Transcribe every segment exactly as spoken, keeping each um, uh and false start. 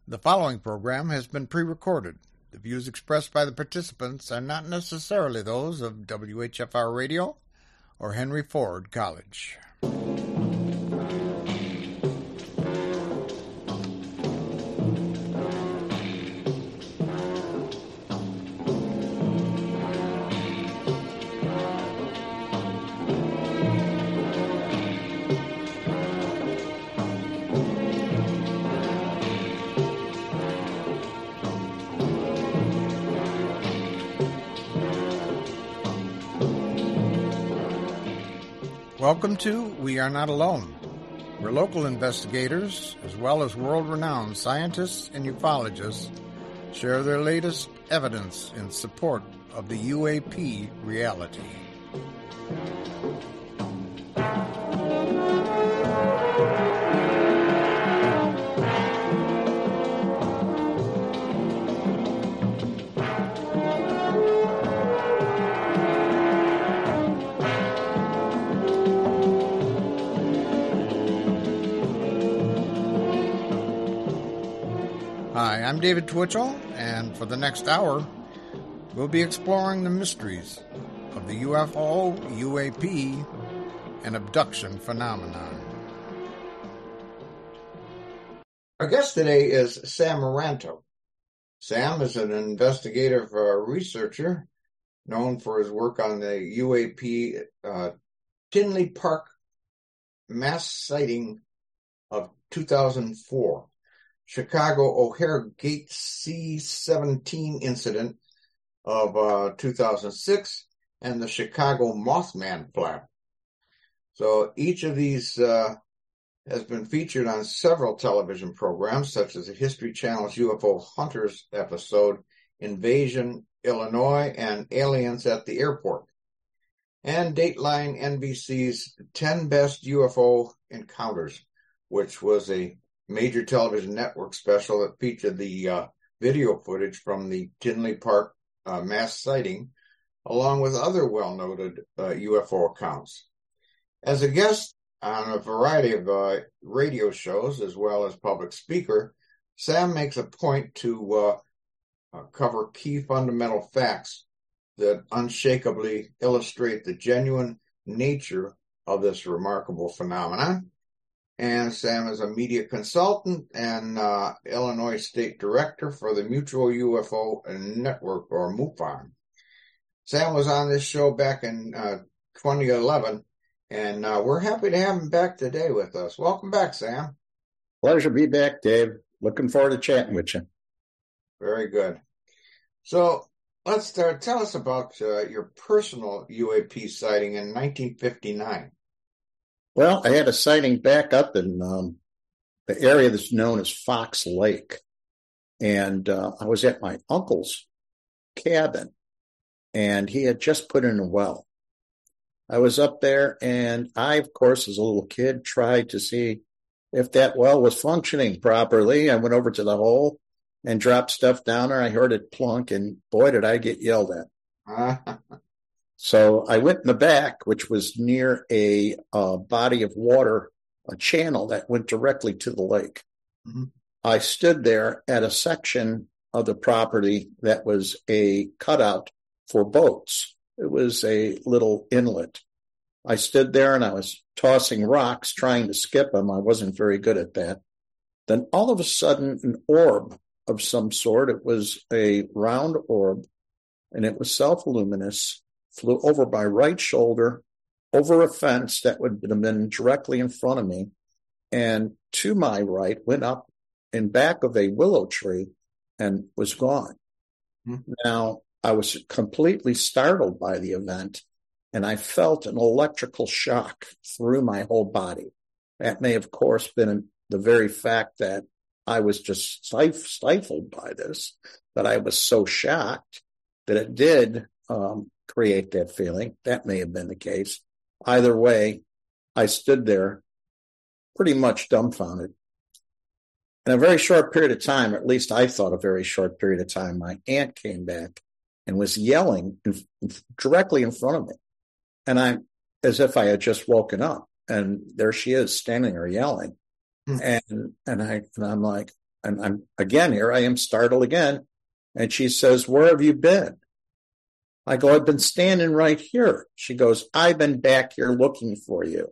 The following program has been pre-recorded. The views expressed by the participants are not necessarily those of W H F R Radio or Henry Ford College. Welcome to We Are Not Alone, where local investigators, as well as world-renowned scientists and ufologists, share their latest evidence in support of the U A P reality. Hi, I'm David Twitchell, and for the next hour, we'll be exploring the mysteries of the U F O, U A P, and abduction phenomenon. Our guest today is Sam Maranto. Sam is an investigative uh, researcher known for his work on the U A P uh, Tinley Park mass sighting of two thousand four. Chicago O'Hare Gate C seventeen incident of uh, two thousand six, and the Chicago Mothman flap. So each of these uh, has been featured on several television programs, such as the History Channel's U F O Hunters episode, Invasion, Illinois, and Aliens at the Airport, and Dateline N B C's ten Best U F O Encounters, which was a major television network special that featured the uh, video footage from the Tinley Park uh, mass sighting, along with other well-noted uh, U F O accounts. As a guest on a variety of uh, radio shows, as well as public speaker, Sam makes a point to uh, uh, cover key fundamental facts that unshakably illustrate the genuine nature of this remarkable phenomenon. And Sam is a media consultant and uh, Illinois State Director for the Mutual U F O Network, or MUFON. Sam was on this show back in uh, twenty eleven, and uh, we're happy to have him back today with us. Welcome back, Sam. Pleasure to be back, Dave. Looking forward to chatting with you. Very good. So let's start. Tell us about uh, your personal U A P sighting in nineteen fifty-nine. Well, I had a sighting back up in um, the area that's known as Fox Lake. And uh, I was at my uncle's cabin, and he had just put in a well. I was up there, and I, of course, as a little kid, tried to see if that well was functioning properly. I went over to the hole and dropped stuff down there. I heard it plunk, and boy, did I get yelled at. So I went in the back, which was near a uh, body of water, a channel that went directly to the lake. Mm-hmm. I stood there at a section of the property that was a cutout for boats. It was a little inlet. I stood there and I was tossing rocks, trying to skip them. I wasn't very good at that. Then all of a sudden, an orb of some sort, it was a round orb, and it was self-luminous, flew over my right shoulder, over a fence that would have been directly in front of me, and to my right, went up in back of a willow tree and was gone. Mm-hmm. Now, I was completely startled by the event, and I felt an electrical shock through my whole body. That may, of course, been the very fact that I was just stif- stifled by this, that I was so shocked that it did um, create that feeling. That may have been the case. Either way, I stood there pretty much dumbfounded. In a very short period of time, or at least I thought a very short period of time, my aunt came back and was yelling in, directly in front of me. And I'm as if I had just woken up, and there she is standing there yelling. Hmm. And and I and I'm like, and I'm again, here I am startled again. And she says, where have you been? I go, I've been standing right here. She goes, I've been back here looking for you.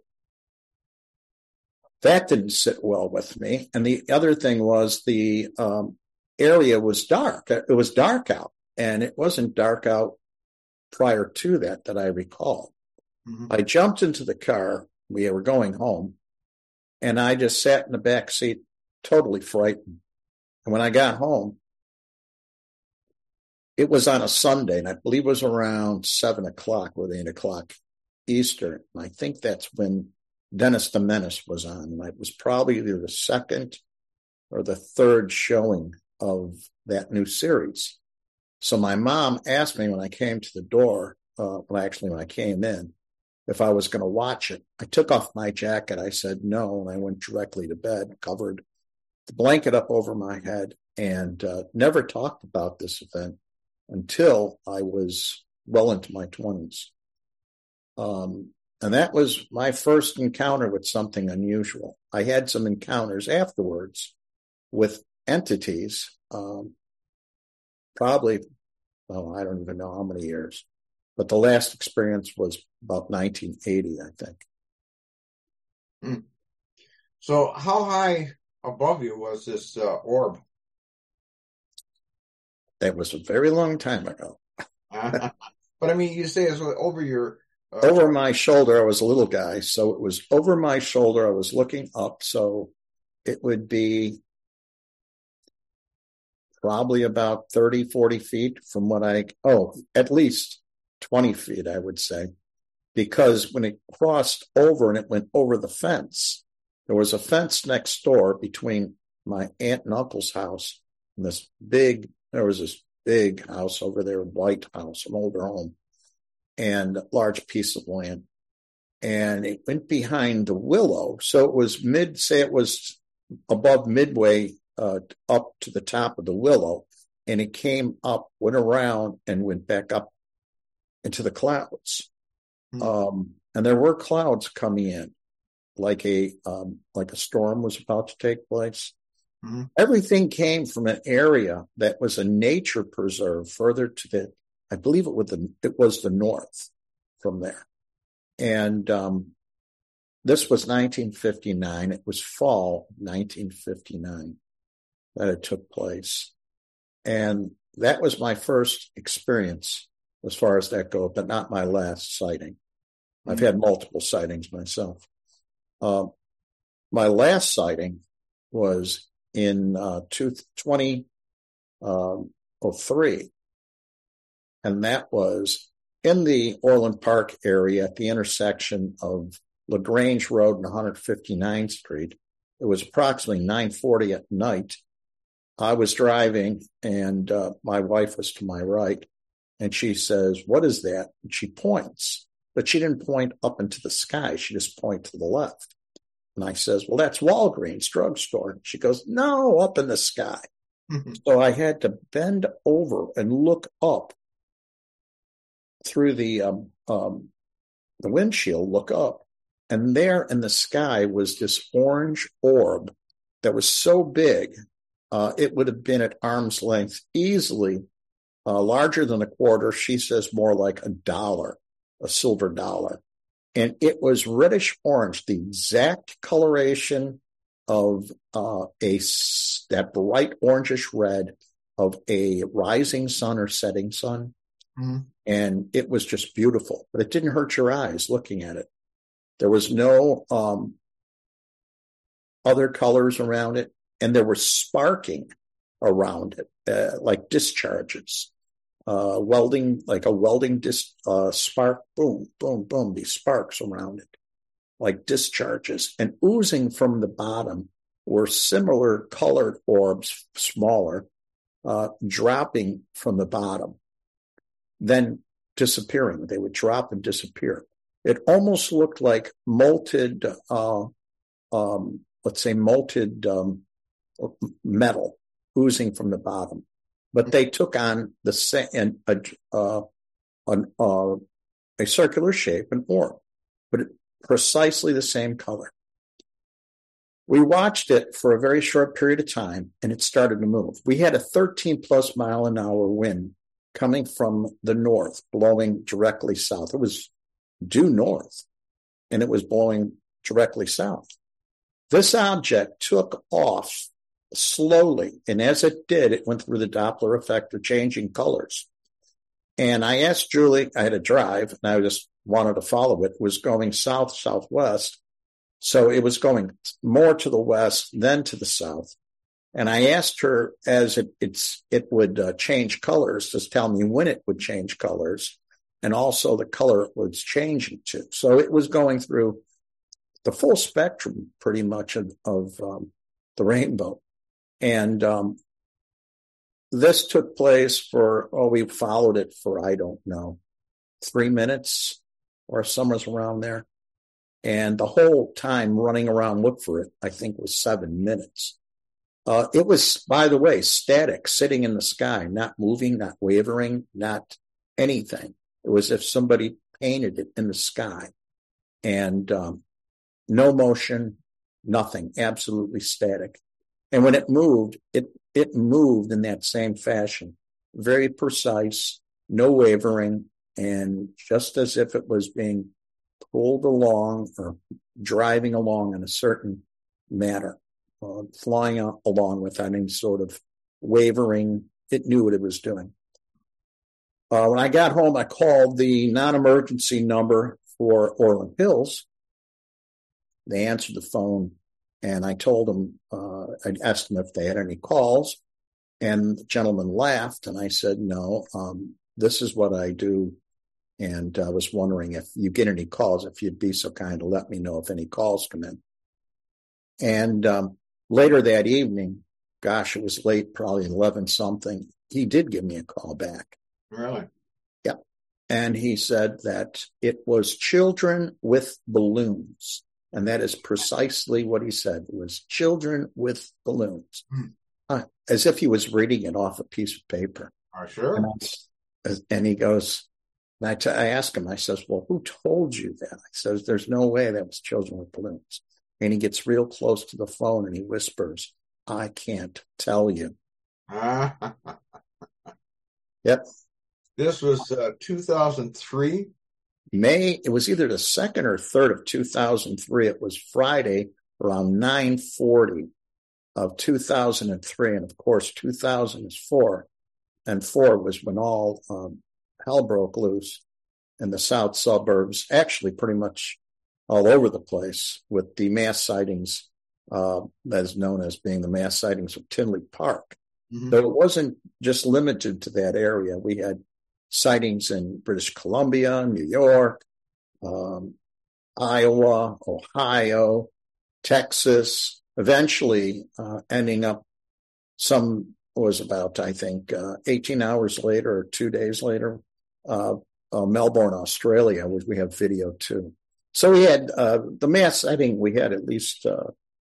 That didn't sit well with me. And the other thing was the um, area was dark. It was dark out, and it wasn't dark out prior to that that I recall. Mm-hmm. I jumped into the car. We were going home, and I just sat in the back seat, totally frightened. And when I got home, it was on a Sunday, and I believe it was around seven o'clock or eight o'clock Eastern. And I think that's when Dennis the Menace was on. And it was probably either the second or the third showing of that new series. So my mom asked me when I came to the door, uh, well, actually when I came in, if I was going to watch it. I took off my jacket. I said no, and I went directly to bed, covered the blanket up over my head, and uh, never talked about this event until I was well into my twenties. Um, and that was my first encounter with something unusual. I had some encounters afterwards with entities, um, probably, well, I don't even know how many years, but the last experience was about nineteen eighty, I think. Hmm. So how high above you was this uh, orb? That was a very long time ago. uh, but I mean, you say it's over your... Uh, over my shoulder. I was a little guy, so it was over my shoulder. I was looking up, so it would be probably about thirty, forty feet from what I, oh, at least twenty feet, I would say, because when it crossed over and it went over the fence, there was a fence next door between my aunt and uncle's house and this big, there was this big house over there, white house, an older home, and a large piece of land. And it went behind the willow. So it was mid, say it was above midway uh, up to the top of the willow. And it came up, went around, and went back up into the clouds. Mm-hmm. Um, and there were clouds coming in, like a um, like a storm was about to take place. Mm-hmm. Everything came from an area that was a nature preserve further to the, I believe it was the, it was the north from there. And um, this was nineteen fifty-nine. It was fall nineteen fifty-nine that it took place. And that was my first experience as far as that goes, but not my last sighting. Mm-hmm. I've had multiple sightings myself. Uh, my last sighting was in uh, twenty oh three. And that was in the Orland Park area at the intersection of LaGrange Road and one fifty-ninth Street. It was approximately nine forty at night. I was driving, and uh, my wife was to my right, and she says, "What is that?" And she points, but she didn't point up into the sky. She just pointed to the left. And I says, "Well, that's Walgreens drugstore." And she goes, "No, up in the sky." Mm-hmm. So I had to bend over and look up through the um, um, the windshield, look up, and there in the sky was this orange orb that was so big, uh, it would have been at arm's length, easily uh, larger than a quarter. She says more like a dollar, a silver dollar. And it was reddish orange, the exact coloration of uh, a that bright orangish red of a rising sun or setting sun. Mm-hmm. And it was just beautiful, but it didn't hurt your eyes looking at it. There was no um, other colors around it, and there was sparking around it, uh, like discharges, uh, welding, like a welding dis- uh, spark, boom, boom, boom, these sparks around it, like discharges. And oozing from the bottom were similar colored orbs, smaller, uh, dropping from the bottom, then disappearing. They would drop and disappear. It almost looked like molted, uh, um, let's say molted um, metal oozing from the bottom. But they took on the same, a, uh, an, uh, a circular shape, an orb, but it, precisely the same color. We watched it for a very short period of time, and it started to move. We had a thirteen plus mile an hour wind coming from the north, blowing directly south. It was due north, and it was blowing directly south. This object took off slowly, and as it did, it went through the Doppler effect of changing colors. And I asked Julie, I had to drive, and I just wanted to follow it. It was going south, southwest. So it was going more to the west than to the south. And I asked her as it it's, it would uh, change colors, just tell me when it would change colors and also the color it was changing to. So it was going through the full spectrum pretty much of, of um, the rainbow. And um, this took place for, oh, we followed it for, I don't know, three minutes or somewhere around there. And the whole time running around look for it, I think was seven minutes. Uh, it was, by the way, static, sitting in the sky, not moving, not wavering, not anything. It was as if somebody painted it in the sky. And um, no motion, nothing, absolutely static. And when it moved, it it moved in that same fashion, very precise, no wavering, and just as if it was being pulled along or driving along in a certain manner, uh, flying out along without any sort of wavering. It knew what it was doing. Uh, when I got home, I called the non-emergency number for Orland Hills. They answered the phone, and I told them, uh, I asked them if they had any calls, and the gentleman laughed, and I said, no, um, this is what I do. And I was wondering if you get any calls, if you'd be so kind to let me know if any calls come in. And um, later that evening, gosh, it was late, probably eleven something, he did give me a call back. Really? Yeah. And he said that it was children with balloons. And that is precisely what he said. It was children with balloons. Hmm. Uh, as if he was reading it off a piece of paper. Oh, sure. And, I, and he goes, And I, t- I asked him, I says, well, who told you that? I says, there's no way that was children with balloons. And he gets real close to the phone and he whispers, I can't tell you. Yep. This was uh, two thousand three? May, it was either the second or third of two thousand three. It was Friday around nine forty of two thousand three. And of course, two thousand is four. And four was when all... Um, hell broke loose in the south suburbs, actually pretty much all over the place, with the mass sightings, uh, as known as being the mass sightings of Tinley Park. Mm-hmm. Though it wasn't just limited to that area. We had sightings in British Columbia, New York, um, Iowa, Ohio, Texas, eventually uh, ending up some was about, I think, uh, eighteen hours later or two days later, Uh, uh, Melbourne, Australia, which we have video too. So we had uh, the mass sighting. We had at least, uh,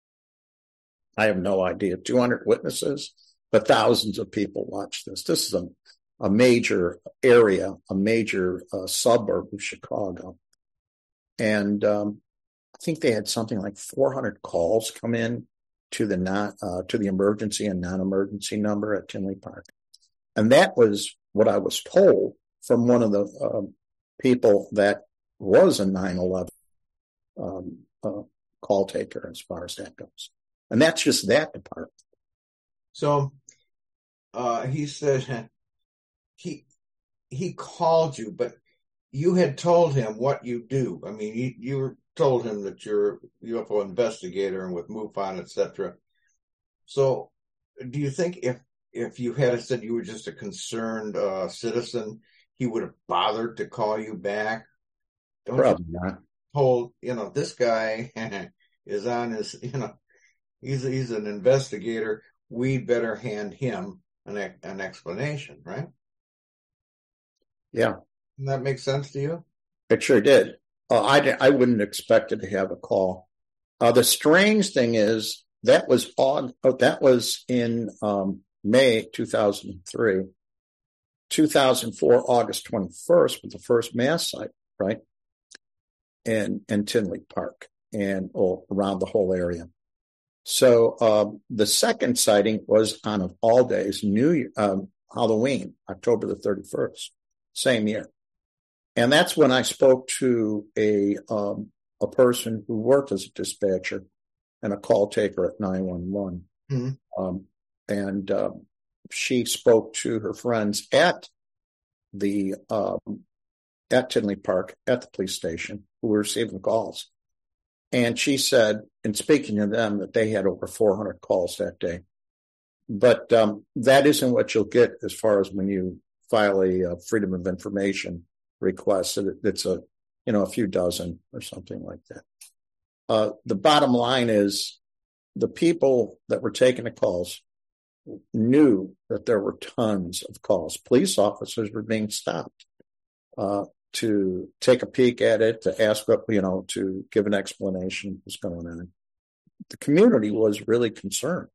I have no idea, two hundred witnesses, but thousands of people watched this. This is a, a major area, a major uh, suburb of Chicago. And um, I think they had something like four hundred calls come in to the non, uh, to the emergency and non-emergency number at Tinley Park. And that was what I was told from one of the uh, people that was a nine eleven um, uh, call taker as far as that goes. And that's just that department. So uh, he said he he called you, but you had told him what you do. I mean, you, you were told him that you're a U F O investigator and with MUFON, et cetera. So do you think if, if you had said you were just a concerned uh, citizen, he would have bothered to call you back? Don't Probably you not. Told, you know, this guy is on his, you know, he's he's an investigator. We better hand him an an explanation, right? Yeah. Doesn't that make sense to you? It sure did. Uh, I, I wouldn't expect it to have a call. Uh, the strange thing is that was on, oh, that was in um, May two thousand three. two thousand four, August twenty-first, was the first mass site, right? And in Tinley Park and oh, around the whole area. So um, the second sighting was on of all days, New Year, um, Halloween, October the thirty-first, same year. And that's when I spoke to a um, a person who worked as a dispatcher and a call taker at nine one one. Mm-hmm. Um, and um, she spoke to her friends at the um, at Tinley Park, at the police station, who were receiving calls. And she said, in speaking to them, that they had over four hundred calls that day. But um, that isn't what you'll get as far as when you file a uh, Freedom of Information request. It's a, you know, a few dozen or something like that. Uh, the bottom line is the people that were taking the calls knew that there were tons of calls. Police officers were being stopped uh, to take a peek at it, to ask what, you know, to give an explanation of what's going on. The community was really concerned.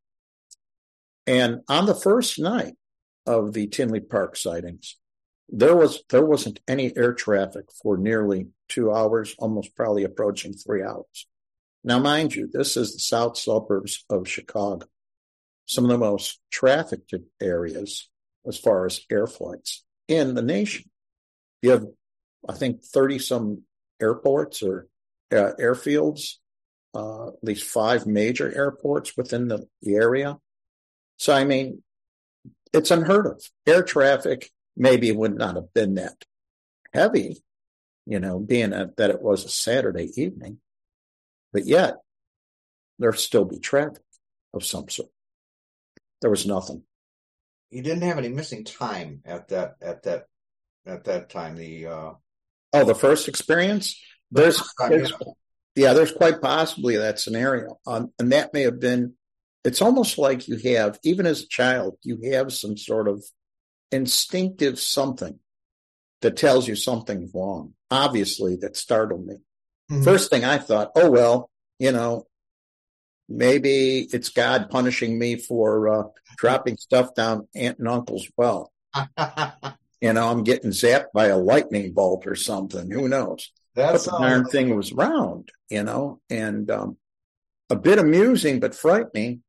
And on the first night of the Tinley Park sightings, there was there wasn't any air traffic for nearly two hours, almost probably approaching three hours. Now, mind you, this is the south suburbs of Chicago, some of the most trafficked areas as far as air flights in the nation. You have, I think, thirty some airports or uh, airfields, uh, at least five major airports within the, the area. So, I mean, it's unheard of. Air traffic maybe would not have been that heavy, you know, being a, that it was a Saturday evening, but yet there'd still be traffic of some sort. There was nothing. You didn't have any missing time at that at that at that time. The uh... oh, the first experience. There's, time, there's yeah. yeah, there's quite possibly that scenario, um, and that may have been. It's almost like you have, even as a child, you have some sort of instinctive something that tells you something's wrong. Obviously, that startled me. Mm-hmm. First thing I thought, oh, well, you know, maybe it's God punishing me for uh, dropping stuff down Aunt and Uncle's well. You know, I'm getting zapped by a lightning bolt or something. Who knows? That's but the darn thing was round, you know, and um, a bit amusing but frightening.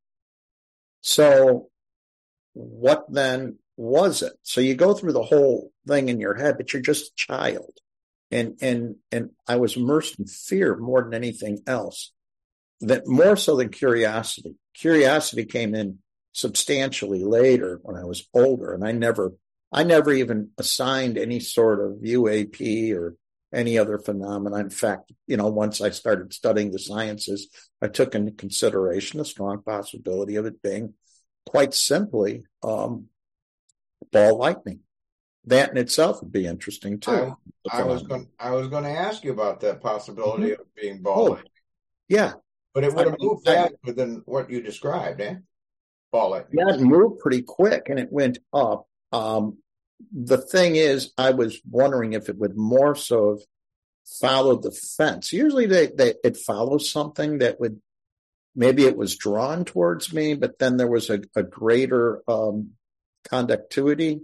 So what then was it? So you go through the whole thing in your head, but you're just a child. And and and I was immersed in fear more than anything else, that more so than curiosity. Curiosity came in substantially later when I was older, and I never I never even assigned any sort of U A P or any other phenomena. In fact, you know, once I started studying the sciences, I took into consideration the strong possibility of it being quite simply um, ball lightning. That in itself would be interesting too. I, I was going. I was going to ask you about that possibility mm-hmm. of being ball oh, lightning. Yeah, but it would have moved faster than what you described, eh? Ball lightning. Yeah, it moved pretty quick, and it went up. Um, the thing is, I was wondering if it would more so have followed the fence. Usually, they, they it follows something that would. Maybe it was drawn towards me, but then there was a, a greater um, conductivity,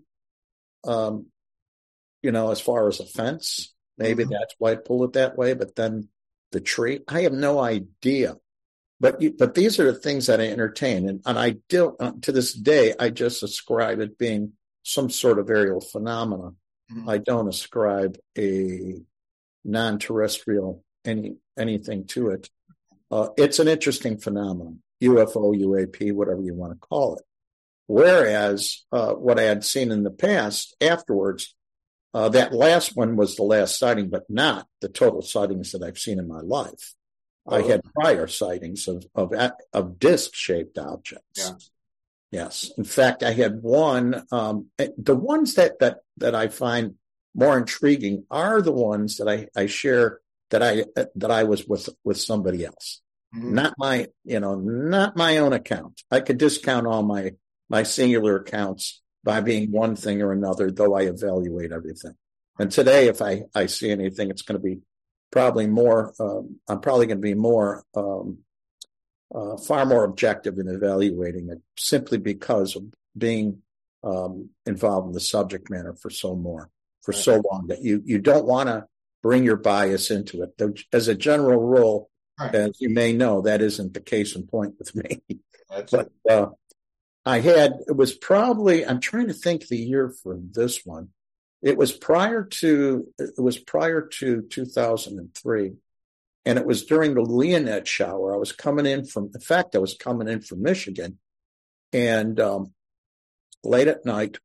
um, you know, as far as a fence. Maybe mm-hmm. that's why I pulled it that way. But then the tree, I have no idea. But you, but these are the things that I entertain. And, and I do, uh, to this day, I just ascribe it being some sort of aerial phenomena. Mm-hmm. I don't ascribe a non-terrestrial any anything to it. Uh, it's an interesting phenomenon, U F O, U A P, whatever you want to call it. Whereas uh, what I had seen in the past afterwards, uh, that last one was the last sighting, but not the total sightings that I've seen in my life. Oh. I had prior sightings of of, of disc-shaped objects. Yeah. Yes. In fact, I had one. Um, the ones that, that, that I find more intriguing are the ones that I, I share that I that I was with with somebody else, mm-hmm. not my you know not my own account. I could discount all my my singular accounts by being one thing or another, though I evaluate everything. And today, if I I see anything, it's going to be probably more. Um, I'm probably going to be more um, uh, far more objective in evaluating it, simply because of being um, involved in the subject matter for so more for right. so long that you you don't want to bring your bias into it. As a general rule, Right. As you may know, that isn't the case in point with me. That's But uh, I had, it was probably, I'm trying to think the year for this one. It was prior to, it was prior to two thousand three. And it was during the Leonid shower. I was coming in from, in fact, I was coming in from Michigan and um, late at night.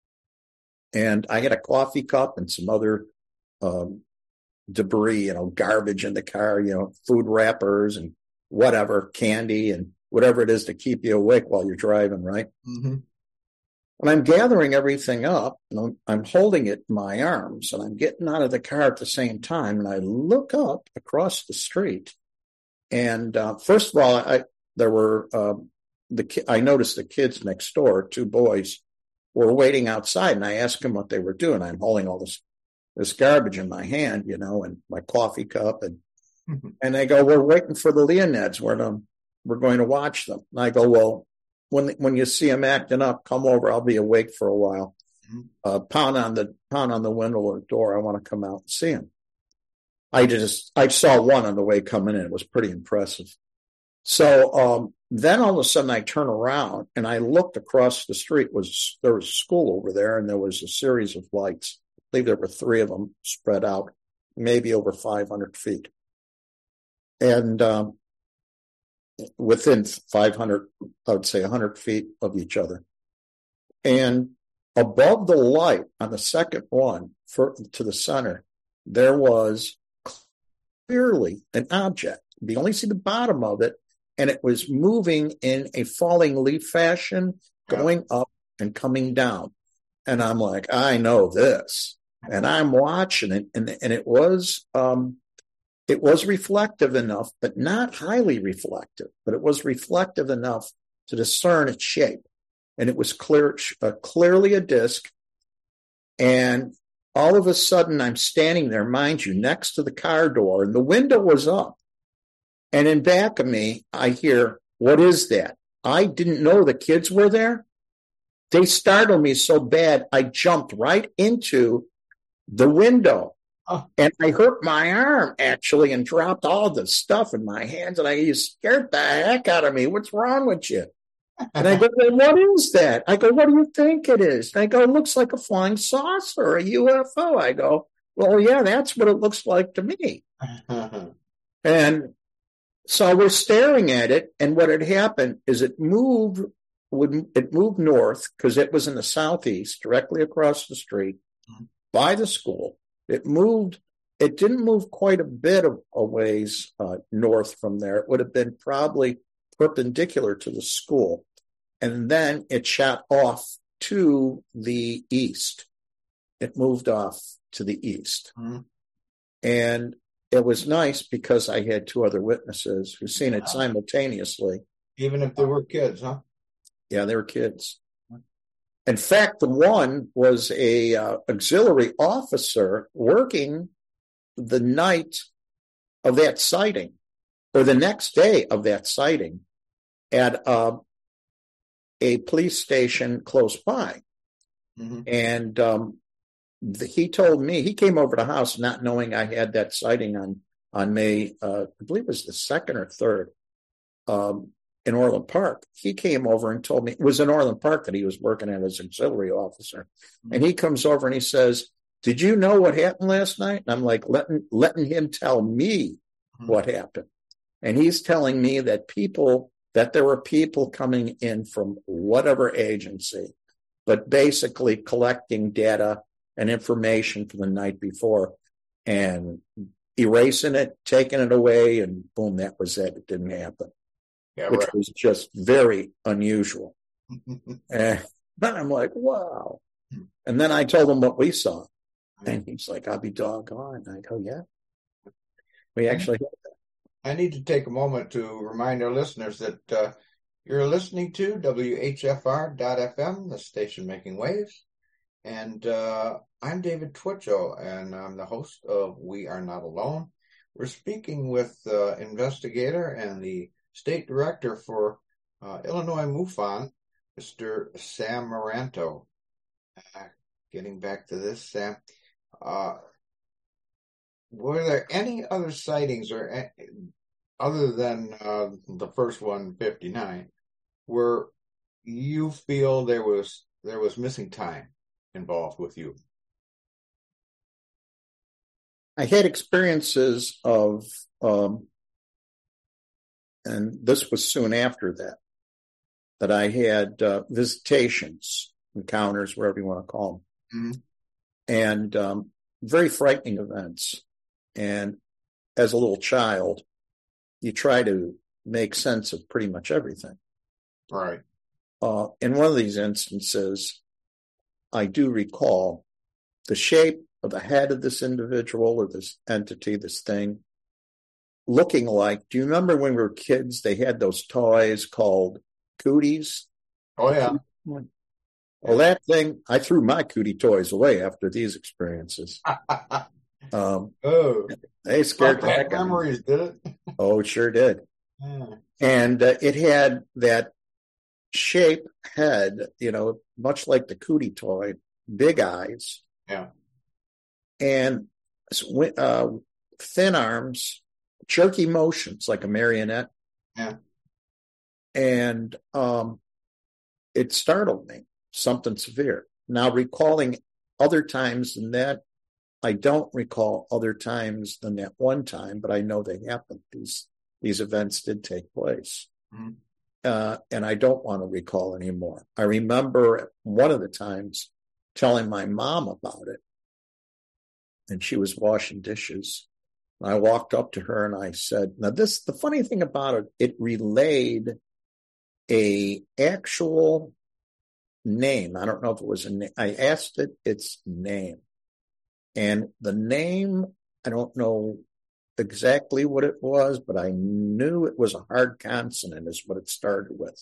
And I had a coffee cup and some other um, debris, you know, garbage in the car, you know, food wrappers and whatever, candy and whatever it is to keep you awake while you're driving, right? Mm-hmm. And I'm gathering everything up and I'm, I'm holding it in my arms and I'm getting out of the car at the same time. And I look up across the street and uh, first of all, I, there were, uh, the I noticed the kids next door, two boys, were waiting outside and I asked them what they were doing. I'm holding all this, this garbage in my hand, you know, and my coffee cup and, mm-hmm. and they go, we're waiting for the Leonids. We're, to, we're going to watch them. And I go, well, When when you see them acting up, come over. I'll be awake for a while. Mm-hmm. Uh, pound on the pound on the window or door. I want to come out and see them. I just I saw one on the way coming in. It was pretty impressive. So um, then all of a sudden I turn around and I looked across the street. Was there was a school over there and there was a series of lights. I believe there were three of them spread out, maybe over five hundred feet, and um, within five hundred, I would say one hundred feet of each other. And above the light on the second one for, to the center, there was clearly an object. You only see the bottom of it, and it was moving in a falling leaf fashion, going up and coming down. And I'm like, I know this. And I'm watching it, and, and it was... Um, It was reflective enough, but not highly reflective, but it was reflective enough to discern its shape. And it was clear, uh, clearly a disc. And all of a sudden I'm standing there, mind you, next to the car door and the window was up. And in back of me, I hear, what is that? I didn't know the kids were there. They startled me so bad, I jumped right into the window. Oh. And I hurt my arm, actually, and dropped all the stuff in my hands. And I you scared the heck out of me. What's wrong with you? And I go, well, what is that? I go, what do you think it is? And I go, it looks like a flying saucer, a U F O. I go, well, yeah, that's what it looks like to me. And so we're staring at it. And what had happened is it moved, would it moved north because it was in the southeast, directly across the street mm-hmm. by the school. It moved, it didn't move quite a bit of a ways uh, north from there. It would have been probably perpendicular to the school. And then it shot off to the east. It moved off to the east. Mm-hmm. And it was nice because I had two other witnesses who seen it simultaneously. Even if they were kids, huh? Yeah, they were kids. In fact, the one was a uh, auxiliary officer working the night of that sighting, or the next day of that sighting, at uh, a police station close by. Mm-hmm. And um, the, he told me, he came over to the house not knowing I had that sighting on, on May, uh, I believe it was the second or third, um, in Orland Park. He came over and told me, it was in Orland Park that he was working as auxiliary officer. Mm-hmm. And he comes over and he says, did you know what happened last night? And I'm like, letting, letting him tell me mm-hmm. what happened. And he's telling me that people, that there were people coming in from whatever agency, but basically collecting data and information from the night before and erasing it, taking it away, and boom, that was it. It didn't happen. Yeah, which right. was just very unusual. And then I'm like, wow. And then I told him what we saw. And he's like, I'll be doggone. I go, yeah. We actually I need to take a moment to remind our listeners that uh, you're listening to W H F R dot F M, the station making waves. And uh, I'm David Twitchell, and I'm the host of We Are Not Alone. We're speaking with uh, investigator and the State Director for uh, Illinois MUFON, Mister Sam Maranto. Uh, getting back to this, Sam, uh, were there any other sightings or other than uh, the first one, fifty-nine, where you feel there was there was missing time involved with you? I had experiences of, um, and this was soon after that, that I had uh, visitations, encounters, whatever you want to call them, mm-hmm. and um, very frightening events. And as a little child, you try to make sense of pretty much everything. Right. Uh, in one of these instances, I do recall the shape of the head of this individual or this entity, this thing, looking like, do you remember when we were kids, they had those toys called cooties? Oh, yeah. Well, that thing, I threw my cootie toys away after these experiences. um, oh, they scared the heck out of me. Memories, did it? Oh, it sure did. Yeah. And uh, it had that shape head, you know, much like the cootie toy, big eyes. Yeah. And uh, thin arms, jerky motions like a marionette. Yeah. And um, it startled me, something severe. Now, recalling other times than that, I don't recall other times than that one time, but I know they happened. These these events did take place. Mm-hmm. Uh, and I don't want to recall anymore. I remember one of the times telling my mom about it, and she was washing dishes. I walked up to her and I said, now this, the funny thing about it, it relayed a actual name. I don't know if it was a name. I asked it its name. And the name, I don't know exactly what it was, but I knew it was a hard consonant is what it started with.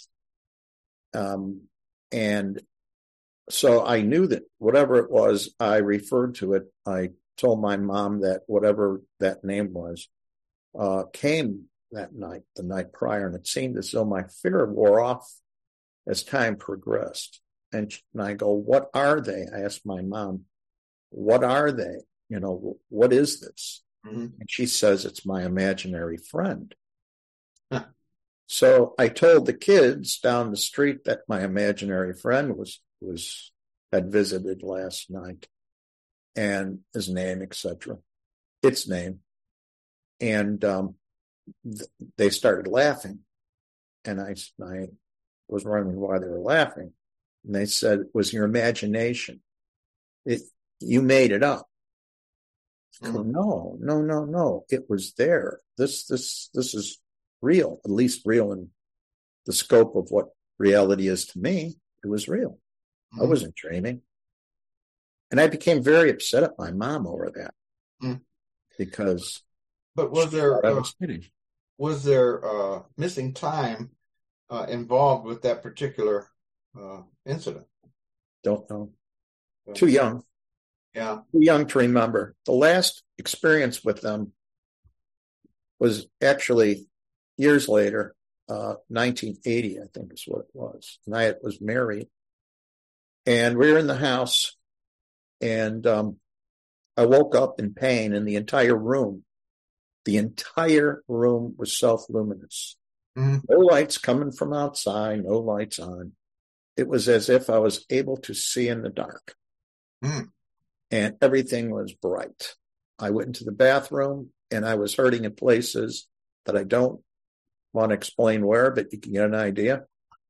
Um, and so I knew that whatever it was, I referred to it. I told my mom that whatever that name was uh, came that night, the night prior, and it seemed as though my fear wore off as time progressed. And, and I go, what are they? I asked my mom, what are they? You know, what is this? Mm-hmm. And she says, it's my imaginary friend. Huh. So I told the kids down the street that my imaginary friend was, was, had visited last night, and his name, et cetera, its name. And um, th- they started laughing. And I, I was wondering why they were laughing. And they said, it was your imagination. It, you made it up. Mm-hmm. No, no, no, no. It was there. This, this, this is real, at least real in the scope of what reality is to me. It was real. Mm-hmm. I wasn't dreaming. And I became very upset at my mom over that. Mm-hmm. Because. But was there, uh, was, was there uh, missing time uh, involved with that particular uh, incident? Don't know. Yeah. Too young. Yeah. Too young to remember. The last experience with them was actually years later, uh, nineteen eighty, I think is what it was. And I was married. And we were in the house, and um, I woke up in pain, and the entire room, the entire room was self-luminous. Mm-hmm. No lights coming from outside, no lights on. It was as if I was able to see in the dark. Mm. And everything was bright. I went into the bathroom, and I was hurting in places that I don't want to explain where, but you can get an idea.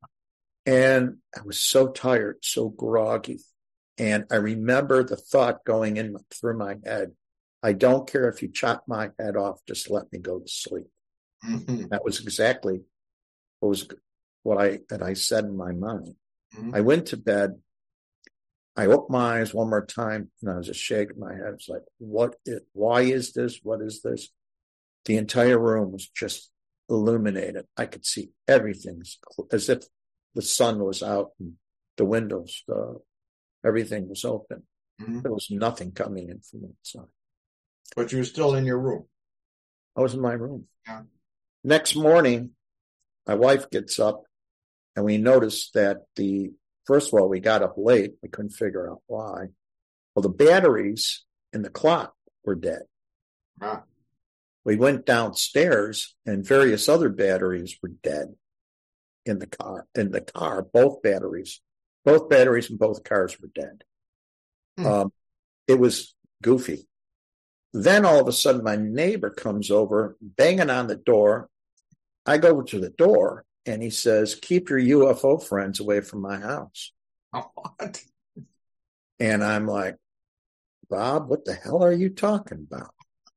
And I was so tired, so groggy. And I remember the thought going in through my head, I don't care if you chop my head off, just let me go to sleep. Mm-hmm. That was exactly what was what I that I said in my mind. Mm-hmm. I went to bed. I opened my eyes one more time, and I was just shaking my head. It's like, what is, why is this? What is this? The entire room was just illuminated. I could see everything as if the sun was out and the windows, uh, everything was open. Mm-hmm. There was nothing coming in from outside. But you were still in your room. I was in my room. Yeah. Next morning, my wife gets up, and we noticed that the First of all, we got up late. We couldn't figure out why. Well, the batteries in the clock were dead. Ah. We went downstairs and various other batteries were dead in the car. In the car, both batteries, both batteries in both cars were dead. Hmm. Um, it was goofy. Then all of a sudden, my neighbor comes over, banging on the door. I go to the door, and he says, "Keep your U F O friends away from my house." What? And I'm like, "Bob, what the hell are you talking about?"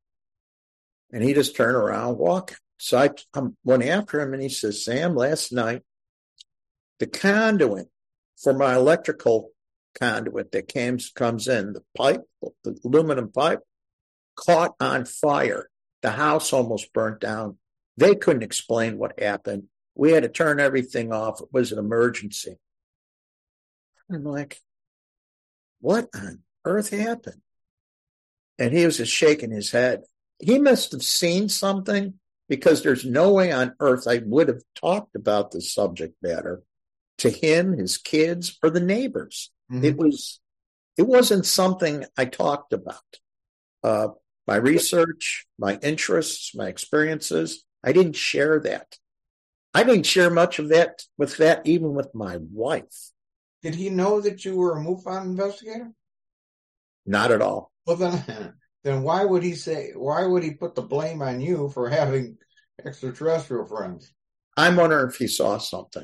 And he just turned around, walking. So I, I went after him, and he says, "Sam, last night, the conduit for my electrical conduit that came, comes in, the pipe, the aluminum pipe, caught on fire. The house almost burnt down. They couldn't explain what happened. We had to turn everything off. It was an emergency." I'm like, what on earth happened? And he was just shaking his head. He must have seen something, because there's no way on earth I would have talked about the subject matter to him, his kids, or the neighbors. Mm-hmm. It was, it wasn't something I talked about. Uh, my research, my interests, my experiences, I didn't share that. I didn't share much of that with that, even with my wife. Did he know that you were a MUFON investigator? Not at all. Well, then, then why would he say, why would he put the blame on you for having extraterrestrial friends? I'm wondering if he saw something.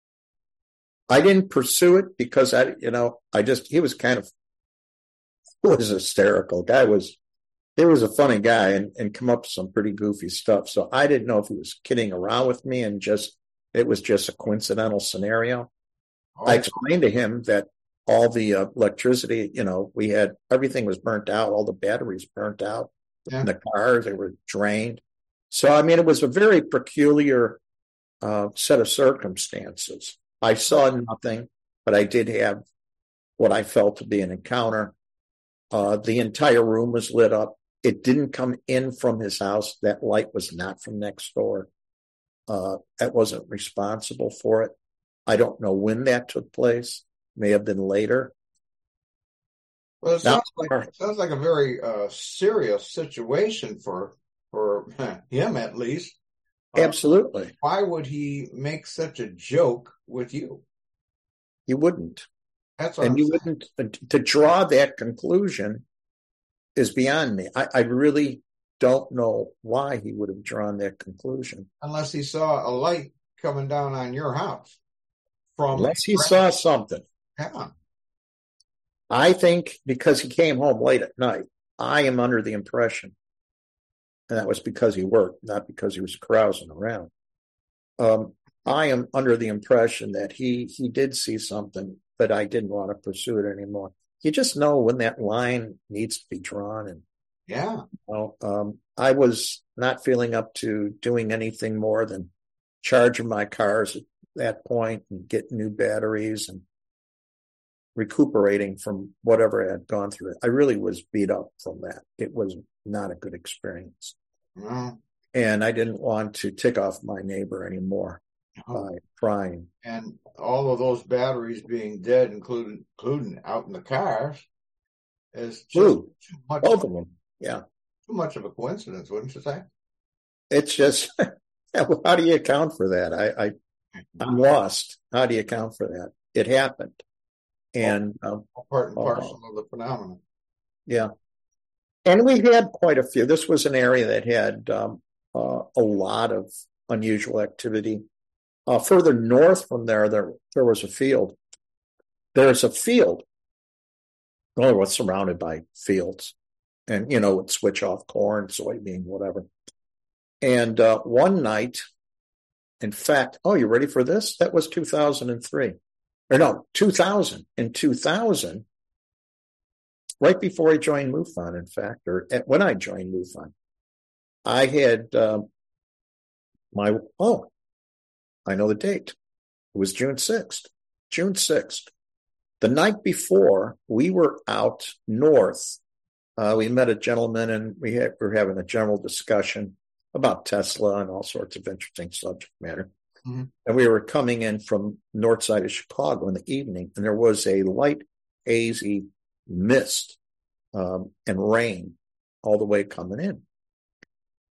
I didn't pursue it because I, you know, I just, he was kind of, he was hysterical. Guy was, he was a funny guy and, and come up with some pretty goofy stuff. So I didn't know if he was kidding around with me and just, it was just a coincidental scenario. Oh. I explained to him that all the uh, electricity, you know, we had, everything was burnt out. All the batteries burnt out yeah. in the cars. They were drained. So, I mean, it was a very peculiar uh, set of circumstances. I saw nothing, but I did have what I felt to be an encounter. Uh, the entire room was lit up. It didn't come in from his house. That light was not from next door. Uh, I wasn't responsible for it. I don't know when that took place. May have been later. Well, it sounds now, like it sounds like a very uh, serious situation for for him, at least. Absolutely. Uh, why would he make such a joke with you? He wouldn't. That's what and I'm you saying. wouldn't. To draw that conclusion is beyond me. I, I really don't know why he would have drawn that conclusion. Unless he saw a light coming down on your house. From Unless he saw something. Yeah. I think because he came home late at night, I am under the impression, and that was because he worked, not because he was carousing around. Um, I am under the impression that he he did see something, but I didn't want to pursue it anymore. You just know when that line needs to be drawn. And yeah, you know, um, I was not feeling up to doing anything more than charging my cars at that point and getting new batteries and recuperating from whatever I had gone through. I really was beat up from that. It was not a good experience. Mm. And I didn't want to tick off my neighbor anymore oh. by crying. And all of those batteries being dead, including including out in the cars, is just True. too much. Both of them. Yeah. Too much of a coincidence, wouldn't you say? It's just, how do you account for that? I, I, I'm lost. How do you account for that? It happened. And um, part and parcel uh, of the phenomenon. Yeah. And we had quite a few. This was an area that had um, uh, a lot of unusual activity. Uh, further north from there, there, there was a field. There's a field. Well, it was surrounded by fields. And, you know, would switch off corn, soybean, whatever. And uh, one night, in fact, oh, you ready for this? That was two thousand three. Or no, two thousand. In two thousand, right before I joined MUFON, in fact, or at, when I joined MUFON, I had um, my, oh, I know the date. It was June sixth. June sixth. The night before, we were out north. Uh, we met a gentleman and we, had, we were having a general discussion about Tesla and all sorts of interesting subject matter. Mm-hmm. And we were coming in from north side of Chicago in the evening, and there was a light, hazy mist um, and rain all the way coming in.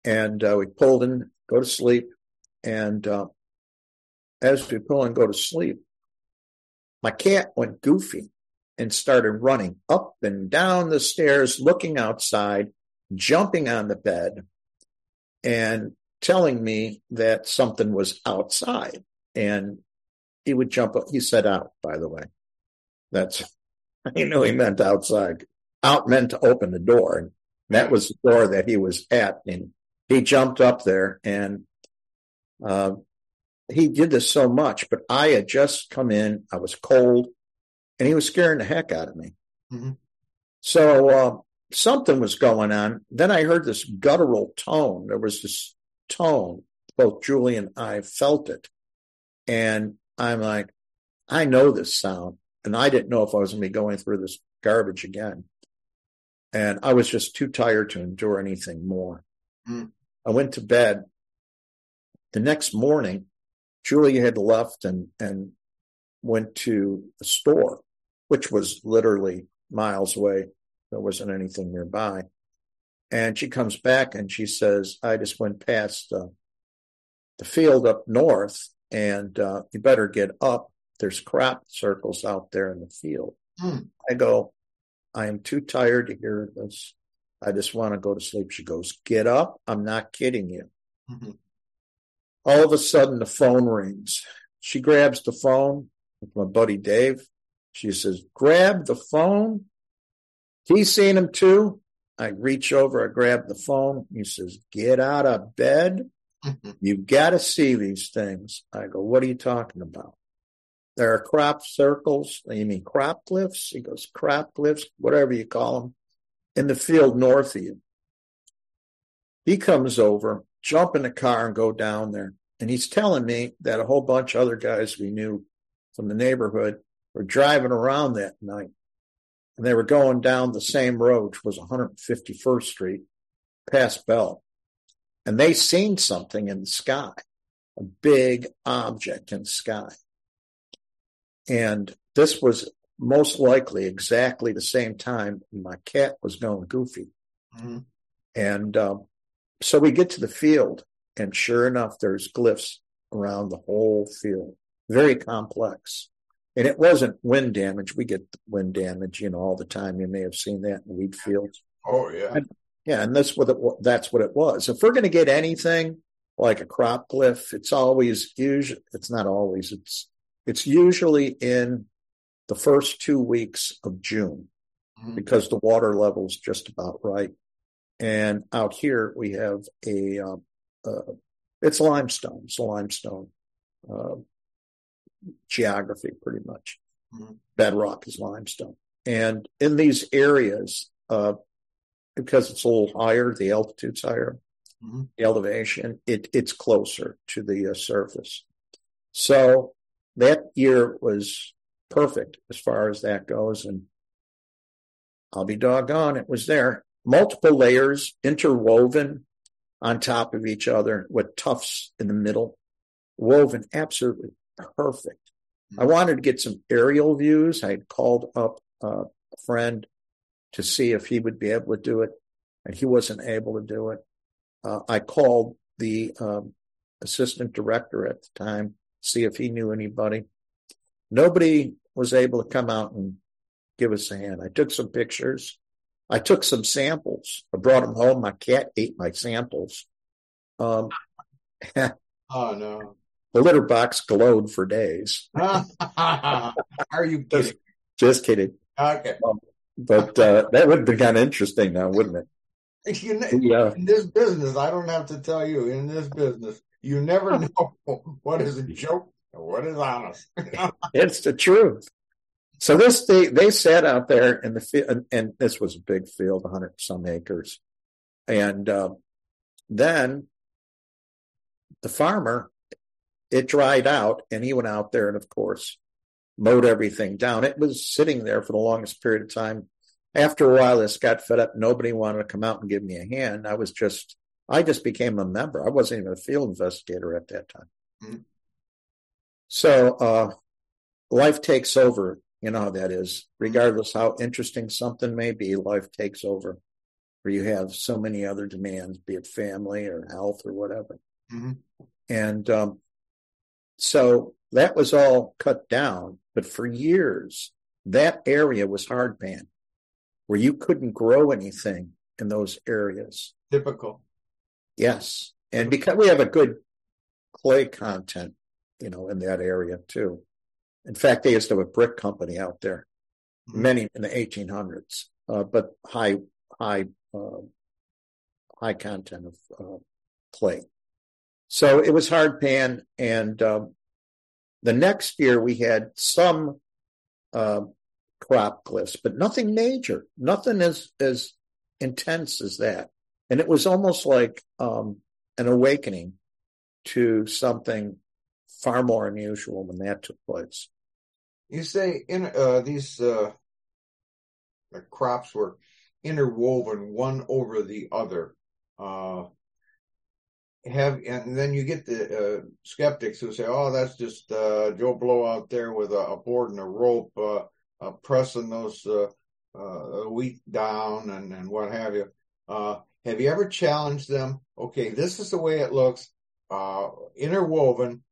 And uh, we pulled in, go to sleep. And uh, as we pull and go to sleep, my cat went goofy and started running up and down the stairs, looking outside, jumping on the bed, and telling me that something was outside. And he would jump up. He said out, by the way. That's, he knew he meant outside. Out meant to open the door. And that was the door that he was at. And he jumped up there, and uh, he did this so much, but I had just come in. I was cold, and he was scaring the heck out of me. Mm-hmm. So uh, something was going on. Then I heard this guttural tone. There was this tone. Both Julie and I felt it. And I'm like, I know this sound. And I didn't know if I was going to be going through this garbage again. And I was just too tired to endure anything more. Mm. I went to bed. The next morning, Julie had left and, and went to a store, which was literally miles away. There wasn't anything nearby. And she comes back and she says, I just went past uh, the field up north, and uh, you better get up. There's crop circles out there in the field. Mm. I go, I am too tired to hear this. I just want to go to sleep. She goes, get up. I'm not kidding you. Mm-hmm. All of a sudden, the phone rings. She grabs the phone with my buddy Dave. She says, grab the phone. He's seen him too. I reach over, I grab the phone. He says, get out of bed. Mm-hmm. You got to see these things. I go, what are you talking about? There are crop circles. You mean crop glyphs? He goes, crop glyphs, whatever you call them, in the field north of you. He comes over, jump in the car and go down there. And he's telling me that a whole bunch of other guys we knew from the neighborhood were driving around that night. And they were going down the same road, which was one hundred fifty-first Street, past Bell. And they seen something in the sky, a big object in the sky. And this was most likely exactly the same time my cat was going goofy. Mm-hmm. And um, so we get to the field, and sure enough, there's glyphs around the whole field. Very complex. And it wasn't wind damage. We get wind damage, you know, all the time. You may have seen that in wheat fields. Oh, yeah. And, yeah, and that's what it, that's what it was. If we're going to get anything like a crop glyph, it's always usually, it's not always, it's it's usually in the first two weeks of June, mm-hmm. because the water level is just about right. And out here we have a, uh, uh, it's limestone, it's a limestone uh, geography pretty much. Mm-hmm. Bedrock is limestone. And in these areas, uh, because it's a little higher, the altitude's higher, mm-hmm. the elevation, it, it's closer to the uh, surface. So that year was perfect as far as that goes. And I'll be doggone, it was there. Multiple layers interwoven on top of each other with tufts in the middle, woven absolutely perfect. Mm-hmm. I wanted to get some aerial views. I had called up uh, a friend to see if he would be able to do it, and he wasn't able to do it. Uh, I called the um, assistant director at the time, see if he knew anybody. Nobody was able to come out and give us a hand. I took some pictures. I took some samples. I brought them home. My cat ate my samples. Um, oh, no. The litter box glowed for days. Are you kidding? Just, just kidding. Okay. Um, but uh, that would be kind of interesting now, wouldn't it? You know, yeah. In this business, I don't have to tell you, in this business, you never know what is a joke or what is honest. It's the truth. So this, they, they sat out there in the field, and, and this was a big field, one hundred some acres. And uh, then the farmer, it dried out, and he went out there and, of course, mowed everything down. It was sitting there for the longest period of time. After a while, this got fed up. Nobody wanted to come out and give me a hand. I was just, I just became a member. I wasn't even a field investigator at that time. Mm-hmm. So uh, life takes over. You know how that is. Regardless how interesting something may be, life takes over. where you have so many other demands, be it family or health or whatever. Mm-hmm. And um, so that was all cut down. But for years, that area was hardpan, where you couldn't grow anything in those areas. Typical. Yes. And because we have a good clay content, you know, in that area too. In fact, they used to have a brick company out there, mm-hmm. many in the eighteen hundreds, uh, but high, high, uh, high content of uh, clay. So it was hardpan, and um, the next year we had some uh, crop glyphs, but nothing major, nothing as as intense as that. And it was almost like um, an awakening to something far more unusual when that took place. You say in uh, these uh, the crops were interwoven one over the other. Uh, have and then you get the uh, skeptics who say, "Oh, that's just uh, Joe Blow out there with a, a board and a rope uh, uh, pressing those uh, uh, wheat down and, and what have you." Uh, have you ever challenged them? Okay, this is the way it looks, uh, interwoven.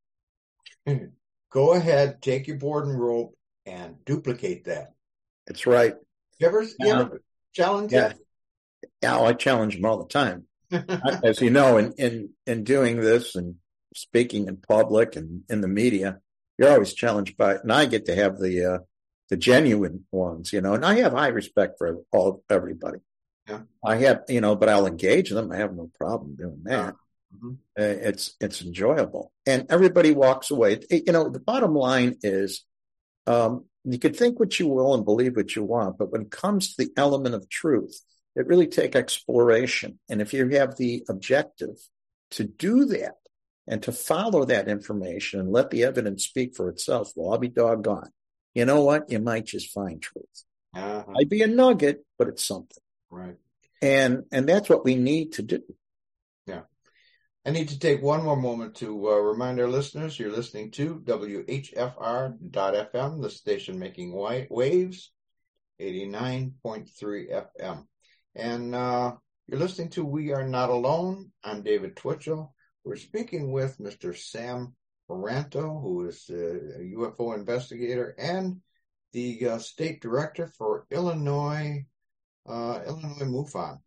Go ahead, take your board and rope and duplicate that. That's right. You ever, you uh, ever challenge yeah. that? Yeah, I challenge them all the time. As you know, in, in, in doing this and speaking in public and in the media, you're always challenged by it. And I get to have the, uh, the genuine ones, you know, and I have high respect for all, everybody. Yeah. I have, you know, but I'll engage them. I have no problem doing that. Mm-hmm. Uh, it's, it's enjoyable, and everybody walks away. It, you know, the bottom line is, um, you can think what you will and believe what you want, but when it comes to the element of truth, it really takes exploration. And if you have the objective to do that and to follow that information and let the evidence speak for itself, well, I'll be doggone. You know what? You might just find truth. Uh-huh. Might be a nugget, but it's something. Right. And, and that's what we need to do. Yeah. I need to take one more moment to uh, remind our listeners you're listening to W H F R dot F M, the station making waves, eighty-nine point three F M. And uh, you're listening to We Are Not Alone. I'm David Twitchell. We're speaking with Mister Sam Paranto, who is a U F O investigator and the uh, state director for Illinois, uh, Illinois MUFON.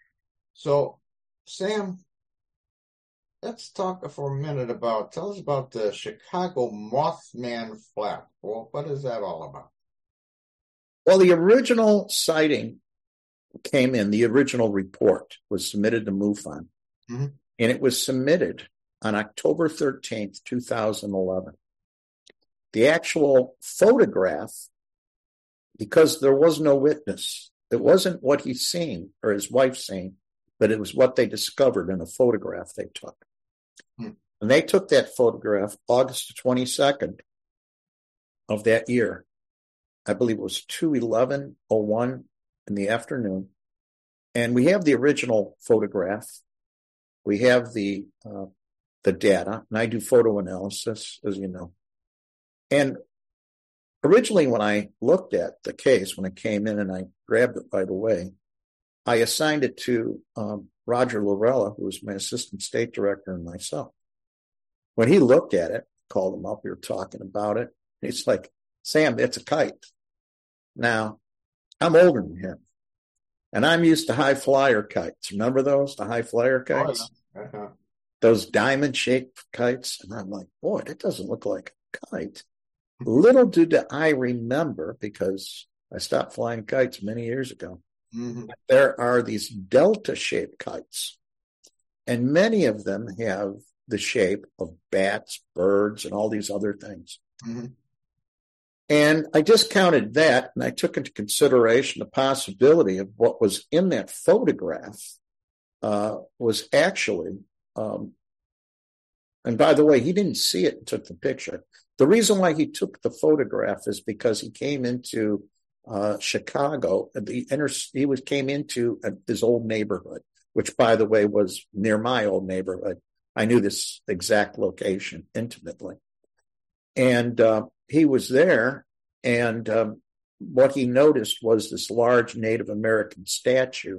So, Sam, let's talk for a minute about, tell us about the Chicago Mothman Flap. Well, what is that all about? Well, the original sighting came in, the original report was submitted to MUFON, mm-hmm. and it was submitted on October thirteenth, two thousand eleven. The actual photograph, because there was no witness, it wasn't what he's seen or his wife seen, but it was what they discovered in a photograph they took. Hmm. And they took that photograph August twenty-second of that year. I believe it was two eleven oh one in the afternoon. And we have the original photograph. We have the uh, the data, and I do photo analysis, as you know. And originally, when I looked at the case, when it came in and I grabbed it right away, I assigned it to um, Roger Lorella, who was my assistant state director, and myself. When he looked at it, called him up, we were talking about it. He's like, "Sam, it's a kite." Now, I'm older than him, and I'm used to high flyer kites. Remember those, the high flyer kites? Oh, yeah. Uh-huh. Those diamond-shaped kites? And I'm like, boy, that doesn't look like a kite. Little did I remember, because I stopped flying kites many years ago, mm-hmm. there are these delta-shaped kites, and many of them have the shape of bats, birds, and all these other things. Mm-hmm. And I discounted that, and I took into consideration the possibility of what was in that photograph uh, was actually, um, and by the way, he didn't see it and took the picture. The reason why he took the photograph is because he came into uh, Chicago. The inner, he was came into uh, his old neighborhood, which, by the way, was near my old neighborhood. I knew this exact location intimately. And uh, he was there, and um, what he noticed was this large Native American statue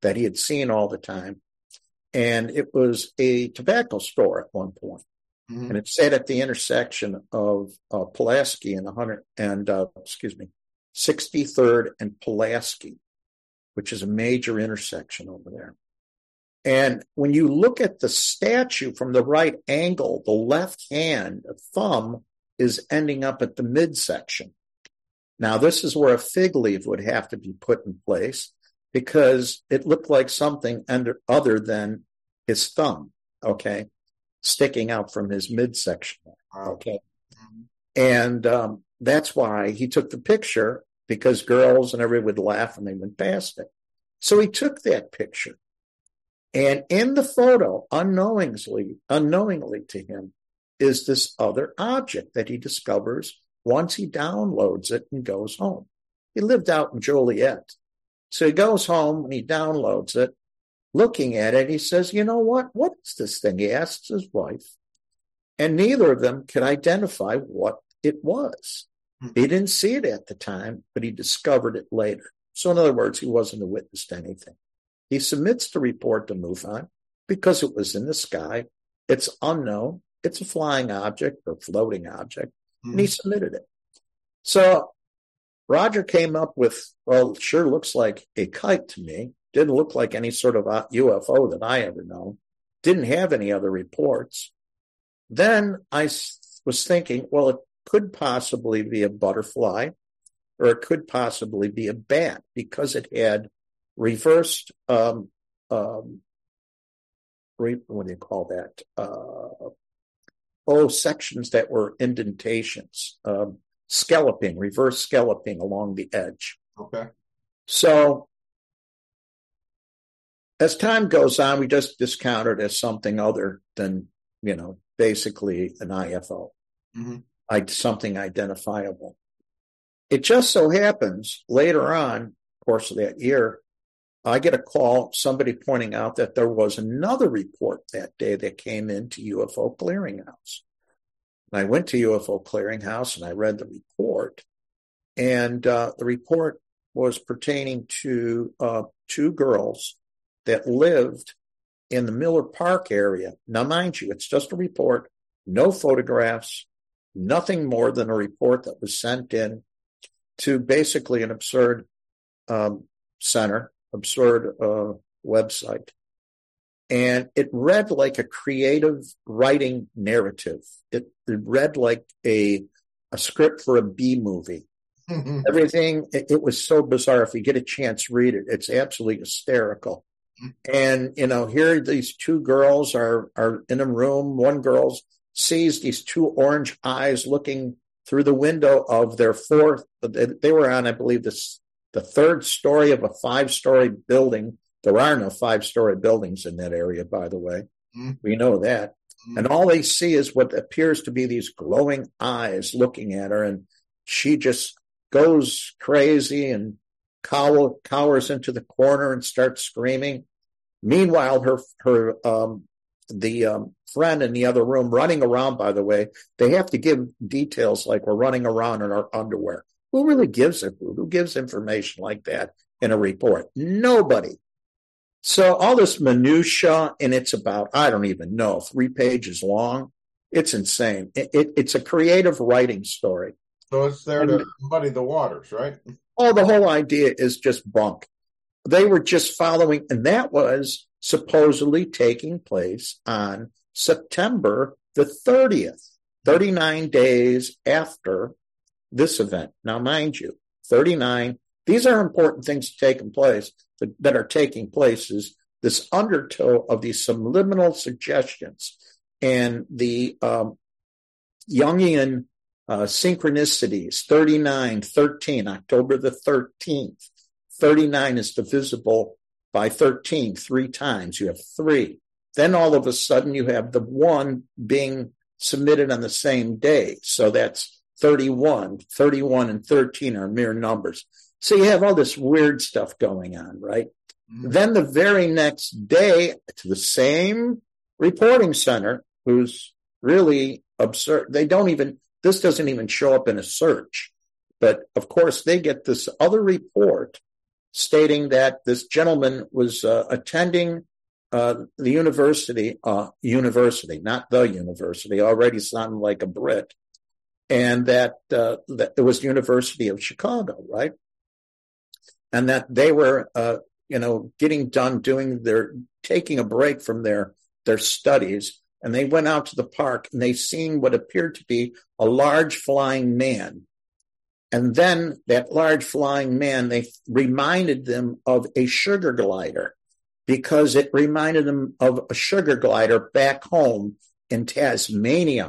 that he had seen all the time. And it was a tobacco store at one point. Mm-hmm. And it sat at the intersection of uh, Pulaski and one hundred and uh, excuse me, sixty-third and Pulaski, which is a major intersection over there. And when you look at the statue from the right angle, the left hand, the thumb is ending up at the midsection. Now, this is where a fig leaf would have to be put in place because it looked like something under, other than his thumb, okay, sticking out from his midsection, okay? And um, that's why he took the picture, because girls and everyone would laugh when they went past it. So he took that picture. And in the photo, unknowingly, unknowingly to him, is this other object that he discovers once he downloads it and goes home. He lived out in Joliet. So he goes home and he downloads it. Looking at it, he says, you know what? What is this thing? He asks his wife. And neither of them could identify what it was. Mm-hmm. He didn't see it at the time, but he discovered it later. So in other words, he wasn't a witness to anything. He submits the report to MUFON because it was in the sky. It's unknown. It's a flying object or floating object. Mm-hmm. And he submitted it. So Roger came up with, well, it sure looks like a kite to me. Didn't look like any sort of U F O that I ever known. Didn't have any other reports. Then I was thinking, well, it could possibly be a butterfly, or it could possibly be a bat, because it had reversed, um, um, re, what do you call that? Uh, oh, sections that were indentations, um, scalloping, reverse scalloping along the edge. Okay. So as time goes on, we just discount it as something other than, you know, basically an I F O, mm-hmm. I, something identifiable. It just so happens later on, of course, of that year, I get a call, somebody pointing out that there was another report that day that came into U F O Clearinghouse. And I went to U F O Clearinghouse and I read the report. And uh, the report was pertaining to uh, two girls that lived in the Miller Park area. Now, mind you, it's just a report, no photographs, nothing more than a report that was sent in to basically an absurd um, center, absurd uh, website. And it read like a creative writing narrative. It, it read like a, a script for a B movie. Mm-hmm. Everything, it, it was so bizarre. If you get a chance, read it. It's absolutely hysterical. And, you know, here these two girls are, are in a room. One girl sees these two orange eyes looking through the window of their fourth. They, they were on, I believe, this, the third story of a five-story building. There are no five-story buildings in that area, by the way. Mm. We know that. Mm. And all they see is what appears to be these glowing eyes looking at her. And she just goes crazy and cow- cowers into the corner and starts screaming. Meanwhile, her her um, the um, friend in the other room running around, by the way, they have to give details like we're running around in our underwear. Who really gives it? Who gives information like that in a report? Nobody. So all this minutia, and it's about, I don't even know, three pages long. It's insane. It, it, it's a creative writing story. So it's there to muddy the waters, right? Oh, the whole idea is just bunk. They were just following, and that was supposedly taking place on September the thirtieth, thirty-nine days after this event. Now, mind you, thirty-nine, these are important things taking place that, that are taking place is this undertow of these subliminal suggestions and the um, Jungian uh, synchronicities, thirty-nine, thirteen, October the thirteenth. thirty-nine is divisible by thirteen three times. You have three. Then all of a sudden you have the one being submitted on the same day. So that's thirty-one. thirty-one and thirteen are mere numbers. So you have all this weird stuff going on, right? Mm-hmm. Then the very next day to the same reporting center, who's really absurd. They don't even, this doesn't even show up in a search. But of course they get this other report stating that this gentleman was uh, attending uh, the university, uh, university, not the university, already sounded like a Brit, and that, uh, that it was the University of Chicago, right? And that they were, uh, you know, getting done doing their, taking a break from their, their studies, and they went out to the park and they seen what appeared to be a large flying man. And then that large flying man, they reminded them of a sugar glider, because it reminded them of a sugar glider back home in Tasmania.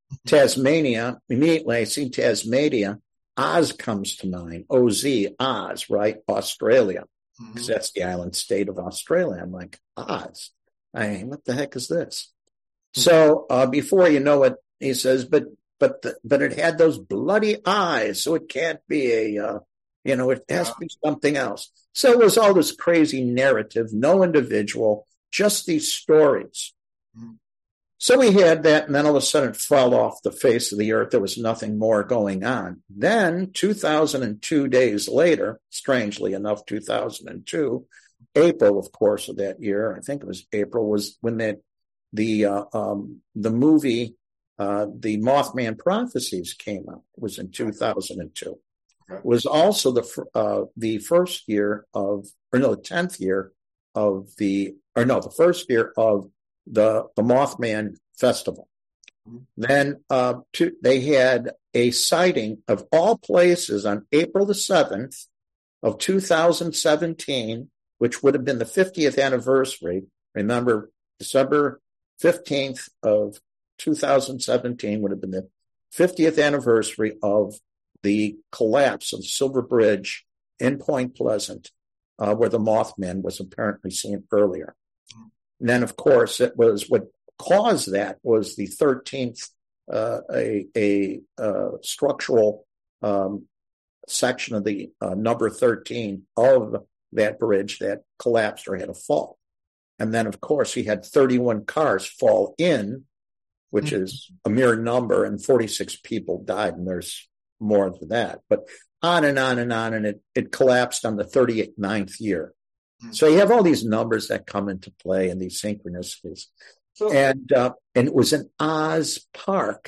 Tasmania, immediately I see Tasmania, Oz comes to mind, O Z, Oz, right? Australia, because mm-hmm. that's the island state of Australia. I'm like, Oz? I mean, what the heck is this? Mm-hmm. So uh, before you know it, he says, but but the, but it had those bloody eyes, so it can't be a, uh, you know, it has to be something else. So it was all this crazy narrative, no individual, just these stories. Mm-hmm. So we had that, and then all of a sudden it fell off the face of the earth. There was nothing more going on. Then two thousand two days later, strangely enough, two thousand two, April, of course, of that year, I think it was April, was when that the uh, um, the movie, uh, The Mothman Prophecies came out. It was in two thousand two. Okay. It was also the uh, the first year of, or no, the tenth year of the, or no, the first year of the the Mothman Festival. Mm-hmm. Then uh, to, they had a sighting of all places on April the seventh of two thousand seventeen, which would have been the fiftieth anniversary. Remember, December fifteenth of two thousand seventeen would have been the fiftieth anniversary of the collapse of Silver Bridge in Point Pleasant, uh, where the Mothman was apparently seen earlier. Mm-hmm. And then, of course, it was what caused that was the thirteenth, uh, a, a uh, structural um, section of the uh, number thirteen of that bridge that collapsed or had a fall. And then, of course, he had thirty-one cars fall in, which mm-hmm. is a mere number, and forty-six people died, and there's more than that. But on and on and on, and it, it collapsed on the thirty-ninth year. So you have all these numbers that come into play and these synchronicities. So, and uh, and it was in Oz Park,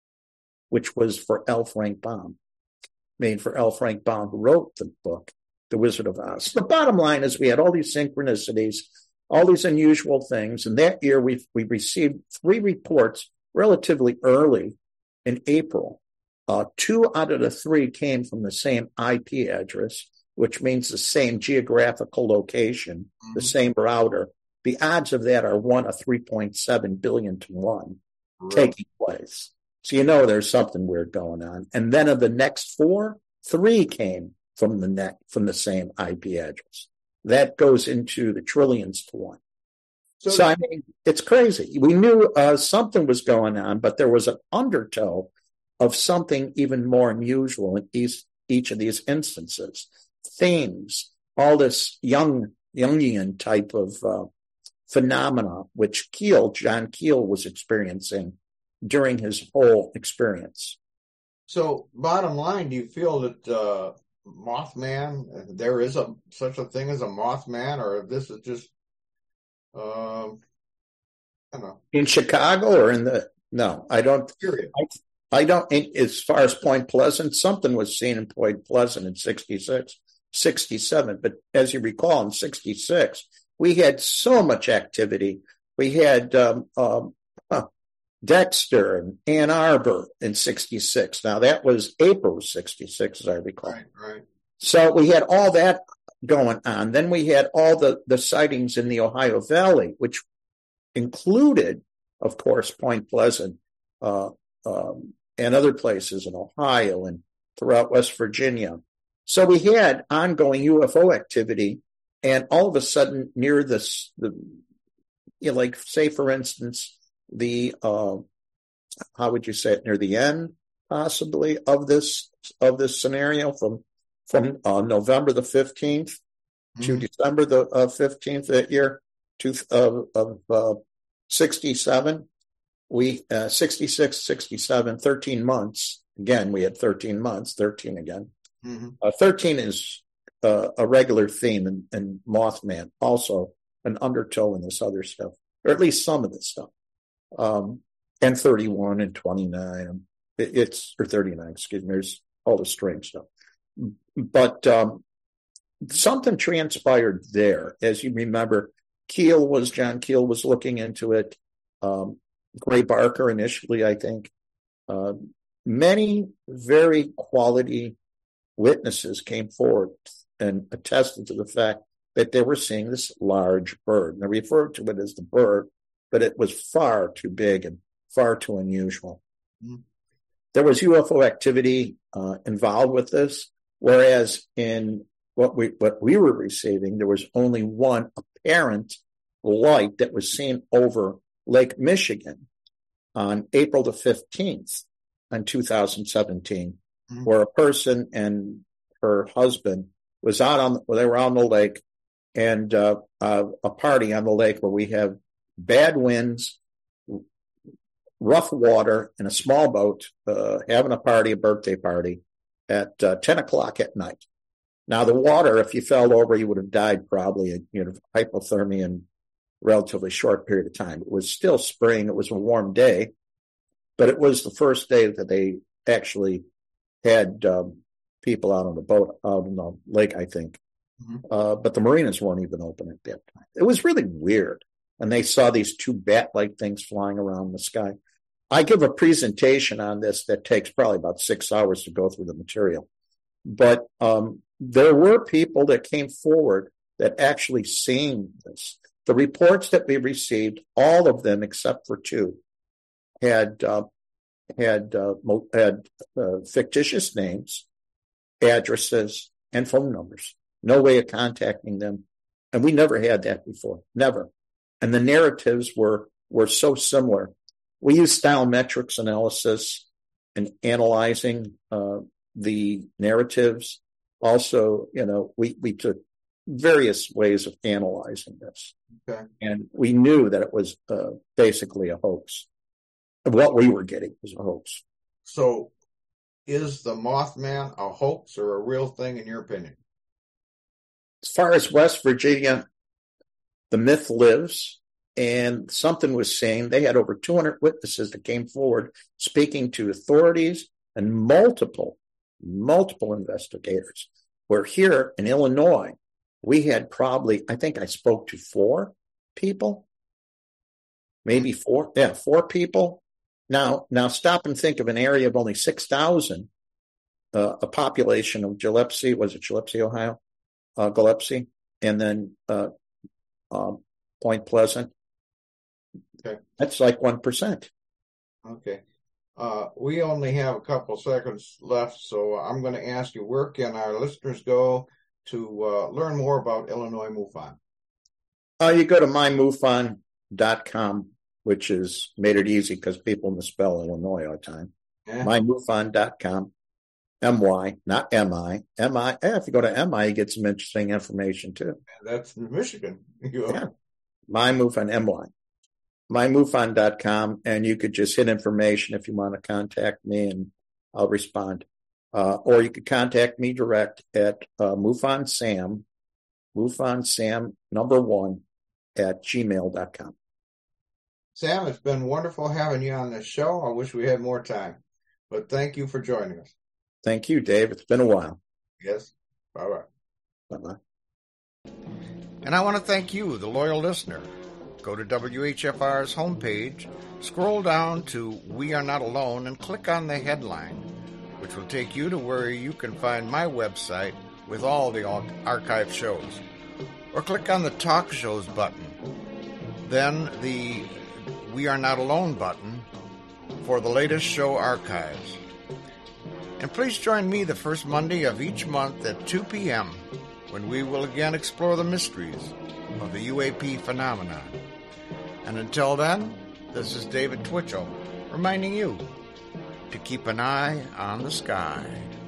which was for L. Frank Baum, made for L. Frank Baum, who wrote the book, The Wizard of Oz. The bottom line is we had all these synchronicities, all these unusual things. And that year we we received three reports relatively early in April. Uh, two out of the three came from the same I P address, which means the same geographical location, mm-hmm. the same router. The odds of that are one of three point seven billion to one right. taking place. So you know there's something weird going on. And then of the next four, three came from the net from the same I P address. That goes into the trillions to one. So, so I mean, it's crazy. We knew uh, something was going on, but there was an undertow of something even more unusual in each, each of these instances. Themes, all this young Jungian type of uh, phenomena, which Keel, John Keel, was experiencing during his whole experience. So, bottom line, do you feel that uh, Mothman, there is a such a thing as a Mothman, or this is just, uh, I don't know, in Chicago or in the? No, I don't. Period. I, I don't. As far as Point Pleasant, something was seen in Point Pleasant in sixty-six. sixty-seven, but as you recall, in sixty-six, we had so much activity. We had um, um, uh, Dexter and Ann Arbor in sixty-six. Now, that was April sixty-six, as I recall. Right, right. So we had all that going on. Then we had all the, the sightings in the Ohio Valley, which included, of course, Point Pleasant uh, um, and other places in Ohio and throughout West Virginia. So we had ongoing U F O activity, and all of a sudden, near this, the, you know, like say for instance, the uh, how would you say it, near the end possibly of this of this scenario from from uh, November the fifteenth mm-hmm. to December the uh, fifteenth that year, to uh, of uh, sixty-seven. We uh, sixty-six, sixty-seven, thirteen months. Again, we had thirteen months, thirteen again. Mm-hmm. Uh, thirteen is uh, a regular theme in, in Mothman, also an undertow in this other stuff, or at least some of this stuff. Um, and thirty-one and twenty-nine, it, it's, or thirty-nine, excuse me, there's all the strange stuff. But um, something transpired there. As you remember, Keel was, John Keel was looking into it. Um, Gray Barker initially, I think. Uh, many very quality witnesses came forward and attested to the fact that they were seeing this large bird. And they referred to it as the bird, but it was far too big and far too unusual. Mm-hmm. There was U F O activity uh, involved with this, whereas in what we what we were receiving, there was only one apparent light that was seen over Lake Michigan on April the fifteenth in two thousand seventeen, mm-hmm. where a person and her husband was out on, well, they were on the lake, and uh, uh, a party on the lake where we have bad winds, rough water, and a small boat uh, having a party, a birthday party, at uh, ten o'clock at night. Now, the water, if you fell over, you would have died probably, you know, hypothermia in a relatively short period of time. It was still spring. It was a warm day, but it was the first day that they actually had um, people out on the boat, out on the lake, I think. Mm-hmm. Uh, but the marinas weren't even open at that time. It was really weird. And they saw these two bat-like things flying around the sky. I give a presentation on this that takes probably about six hours to go through the material. But um, there were people that came forward that actually seen this. The reports that we received, all of them except for two, had uh, had uh, had uh, fictitious names, addresses, and phone numbers. No way of contacting them, and we never had that before, never. And the narratives were were so similar. We used style-metrics analysis in analyzing uh, the narratives. Also, you know, we we took various ways of analyzing this, okay. And we knew that it was uh, basically a hoax. What we were getting was a hoax. So, is the Mothman a hoax or a real thing, in your opinion? As far as West Virginia, the myth lives, and something was saying they had over two hundred witnesses that came forward speaking to authorities and multiple, multiple investigators. Where here in Illinois, we had probably, I think I spoke to four people, maybe four, yeah, four people. Now, now stop and think of an area of only six thousand, uh, a population of Gillespie, was it Gillespie, Ohio? Uh, Gillespie, and then uh, uh, Point Pleasant. Okay. That's like one percent. Okay. Uh, we only have a couple seconds left, so I'm going to ask you, where can our listeners go to uh, learn more about Illinois MUFON? Uh, you go to my mufon dot com, which is made it easy because people misspell Illinois all the time. Yeah. my mufon dot com. M Y, not M I. M I. Eh, if you go to M I, you get some interesting information too. That's Michigan. Yeah. My MUFON, M Y. my mufon dot com, and you could just hit information if you want to contact me, and I'll respond. Uh, or you could contact me direct at uh, MUFON Sam, MUFON Sam number one at gmail dot com. Sam, it's been wonderful having you on this show. I wish we had more time, but thank you for joining us. Thank you, Dave. It's been a while. Yes. Bye-bye. Bye-bye. And I want to thank you, the loyal listener. Go to W H F R's homepage, scroll down to We Are Not Alone, and click on the headline, which will take you to where you can find my website with all the archive shows. Or click on the Talk Shows button, then the We Are Not Alone button for the latest show archives. And please join me the first Monday of each month at two p.m. when we will again explore the mysteries of the U A P phenomenon. And until then, this is David Twitchell reminding you to keep an eye on the sky.